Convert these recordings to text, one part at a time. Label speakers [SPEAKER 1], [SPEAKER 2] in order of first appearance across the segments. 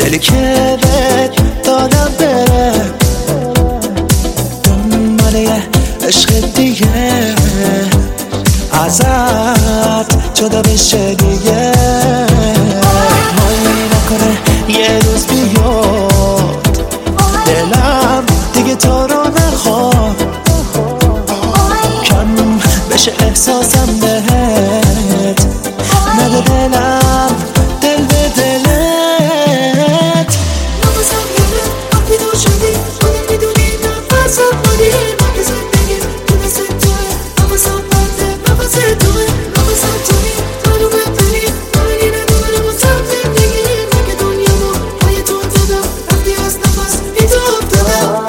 [SPEAKER 1] خیلی که بهت دادم بره دنباله عشق دیگه ازت جدا بشه دیگه مایی نکنه یه روز بیاد دلم دیگه تو رو نخواد کم بشه احساسم بهت نده دلم دل به دلت
[SPEAKER 2] نفسم گره وقتی دور شدی خودم میدونی نفسم بودی من که زندگی تو دست توه نفسم بنده نفس توه نفسم توی منو ببری منی نداره بازم زندگی من که دنیامو پای تو دادم وقتی از نفس بی تو افتادم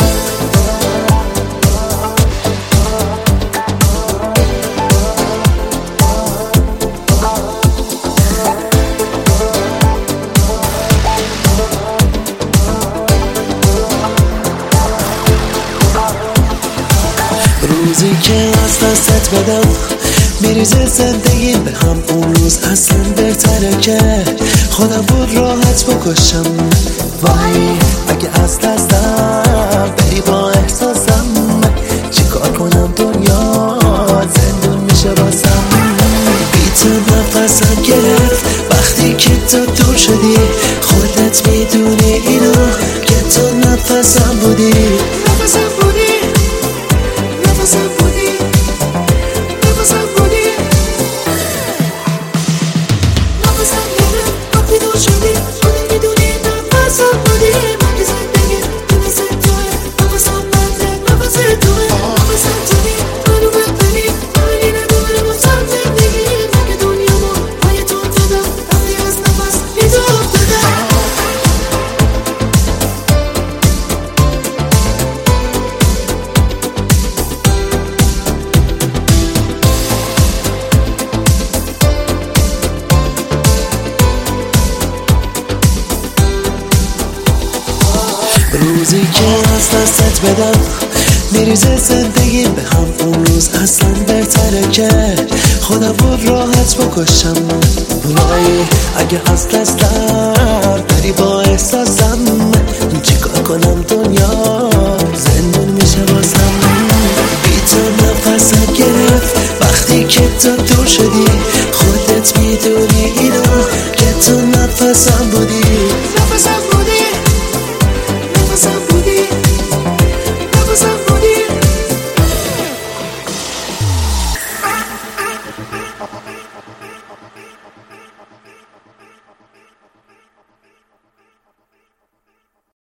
[SPEAKER 1] روزی که از دستت بدم میریزه زندگی به هم اون روز اصلا بهتره که خودم بود راحت بکشم وای اگه از دستم بری با احساسم چی کار کنم دنیا زندون میشه بازم بی تو نفسم گرفت وقتی که تو دور شدی خودت میدونی اینو که تو نفسم بودی
[SPEAKER 2] نفسم بودی نفسم بودی نفسم بودی نفسم گره وقتی دور شدی خودم میدونی نفسم بودی من که زندگی تو دست توه نفسم بنده نفس توه نفسم توی منو ببری منی نداره بازم زندگی من که دنیامو پای تو دادم وقتی از نفس بی تو افتادم
[SPEAKER 1] روزی که از دستت بدم میریزه زندگی به هم اون روز اصلا بهتره که خودم بود راحت بکشم وای اگه از دستم بری با احساسم چیکار کنم دنیا زندون میشه بازم بی تو نفسم گرفت وقتی که تو دور شدی